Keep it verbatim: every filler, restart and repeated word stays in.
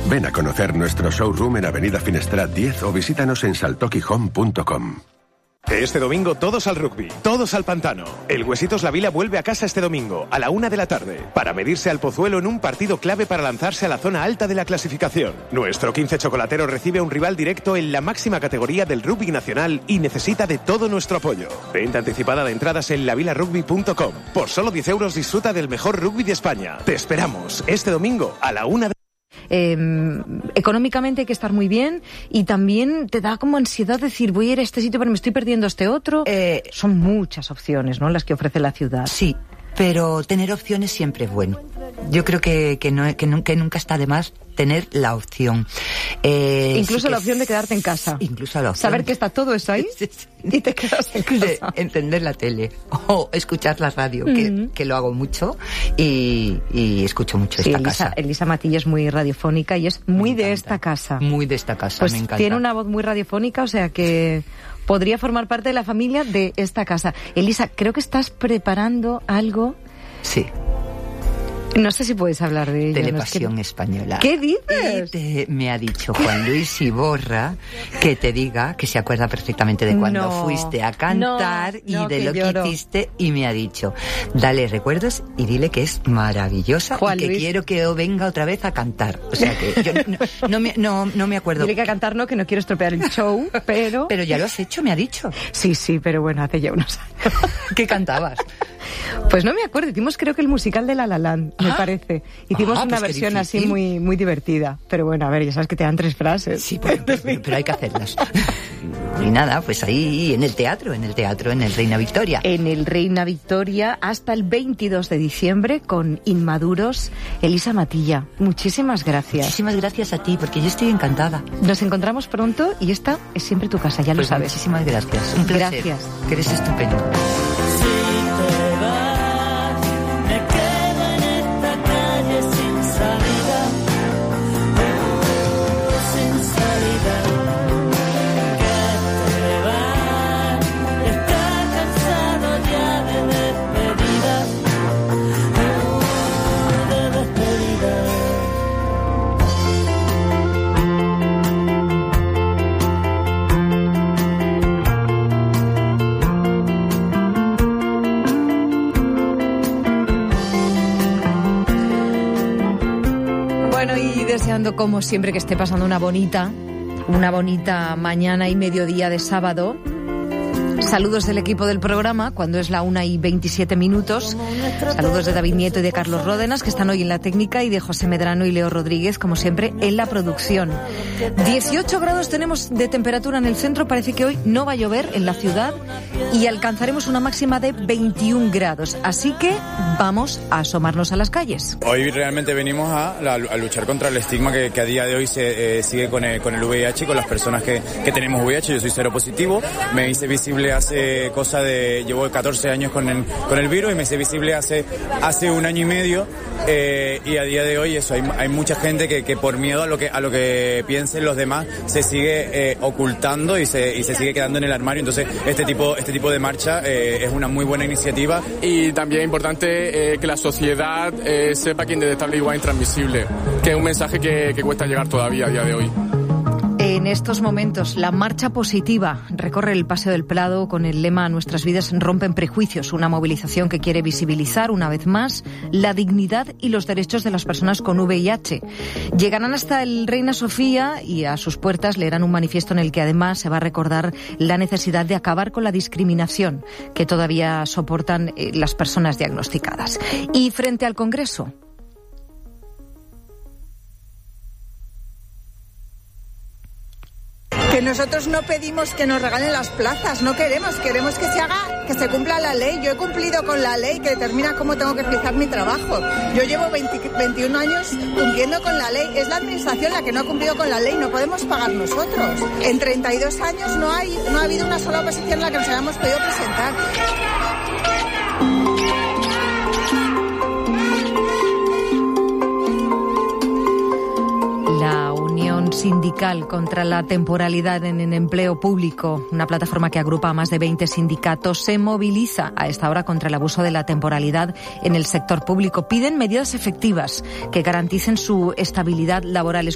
Ven a conocer nuestro showroom en Avenida Finestrat diez o visítanos en saltoki home punto com. Este domingo todos al rugby, todos al pantano. El Huesitos La Vila vuelve a casa este domingo, a la una de la tarde, para medirse al Pozuelo en un partido clave para lanzarse a la zona alta de la clasificación. Nuestro quince chocolatero recibe a un rival directo en la máxima categoría del rugby nacional y necesita de todo nuestro apoyo. Venta anticipada de entradas en la vila rugby punto com. Por solo diez euros disfruta del mejor rugby de España. Te esperamos este domingo a la una de Eh, económicamente hay que estar muy bien y también te da como ansiedad decir voy a ir a este sitio pero me estoy perdiendo este otro. Eh, Son muchas opciones, ¿no?, las que ofrece la ciudad. Sí, pero tener opciones siempre es bueno. Yo creo que, que, no, que, nunca, que nunca está de más tener la opción. Eh, incluso sí la opción de quedarte en casa. Incluso la opción. Saber que está todo eso ahí y te quedas en casa. Encender la tele o escuchar la radio, que, mm-hmm. que lo hago mucho y, y escucho mucho sí, esta Elisa, casa. Elisa Matilla es muy radiofónica y es muy de esta casa. Muy de esta casa, pues me encanta. Tiene una voz muy radiofónica, o sea que podría formar parte de la familia de esta casa. Elisa, creo que estás preparando algo. Sí. No sé si puedes hablar de ello. Telepasión no, es que... española. ¿Qué dices? Te, me ha dicho Juan Luis Iborra que te diga que se acuerda perfectamente de cuando no, fuiste a cantar no, y no, de que lo lloro. que hiciste, y me ha dicho, dale recuerdos y dile que es maravillosa Juan y que Luis. quiero que venga otra vez a cantar. O sea que yo no, no, me, no, no me acuerdo. Dile que a cantar no, que no quiero estropear el show, pero... Pero ya lo has hecho, me ha dicho. Sí, sí, pero bueno, hace ya unos años. ¿Qué cantabas? Pues no me acuerdo, hicimos creo que el musical de La La Land, me ah, parece. Hicimos ah, una pues versión así muy muy divertida. Pero bueno, a ver, ya sabes que te dan tres frases. Sí, bueno, pero, pero hay que hacerlas. Y nada, pues ahí en el teatro, en el teatro, en el Reina Victoria. En el Reina Victoria hasta el veintidós de diciembre con Inmaduros. Elisa Matilla, muchísimas gracias. Muchísimas gracias a ti, porque yo estoy encantada. Nos encontramos pronto y esta es siempre tu casa, ya pues lo sabes. Muchísimas gracias. Un placer. Gracias. Que eres estupendo. Deseando como siempre que esté pasando una bonita, una bonita mañana y mediodía de sábado. Saludos del equipo del programa cuando es la una y veintisiete minutos. Saludos de David Nieto y de Carlos Ródenas, que están hoy en la técnica, y de José Medrano y Leo Rodríguez, como siempre, en la producción. dieciocho grados tenemos de temperatura en el centro. Parece que hoy no va a llover en la ciudad y alcanzaremos una máxima de veintiún grados. Así que vamos a asomarnos a las calles. Hoy realmente venimos a, a luchar contra el estigma que, que a día de hoy se eh, sigue con el, con el V I H, con las personas que, que tenemos V I H. Yo soy cero positivo, me hice visible hace cosa de, llevo catorce años con el, con el virus y me hice visible hace, hace un año y medio, eh, y a día de hoy eso, hay, hay mucha gente que, que por miedo a lo que, a lo que piensen los demás se sigue eh, ocultando y se, y se sigue quedando en el armario. Entonces este tipo, este tipo de marcha eh, es una muy buena iniciativa. Y también es importante eh, que la sociedad eh, sepa que indetectable igual intransmisible, que es un mensaje que, que cuesta llegar todavía a día de hoy. En estos momentos, la marcha positiva recorre el Paseo del Prado con el lema "Nuestras vidas rompen prejuicios", una movilización que quiere visibilizar una vez más la dignidad y los derechos de las personas con V I H. Llegarán hasta el Reina Sofía y a sus puertas leerán un manifiesto en el que además se va a recordar la necesidad de acabar con la discriminación que todavía soportan las personas diagnosticadas. Y frente al Congreso, que nosotros no pedimos que nos regalen las plazas, no queremos, queremos que se haga, que se cumpla la ley. Yo he cumplido con la ley que determina cómo tengo que realizar mi trabajo. Yo llevo veinte, veintiún años cumpliendo con la ley. Es la administración la que no ha cumplido con la ley, no podemos pagar nosotros. En treinta y dos años no hay, no ha habido una sola oposición en la que nos hayamos podido presentar. La Unión Sindical contra la Temporalidad en el Empleo Público, una plataforma que agrupa a más de veinte sindicatos, se moviliza a esta hora contra el abuso de la temporalidad en el sector público. Piden medidas efectivas que garanticen su estabilidad laboral.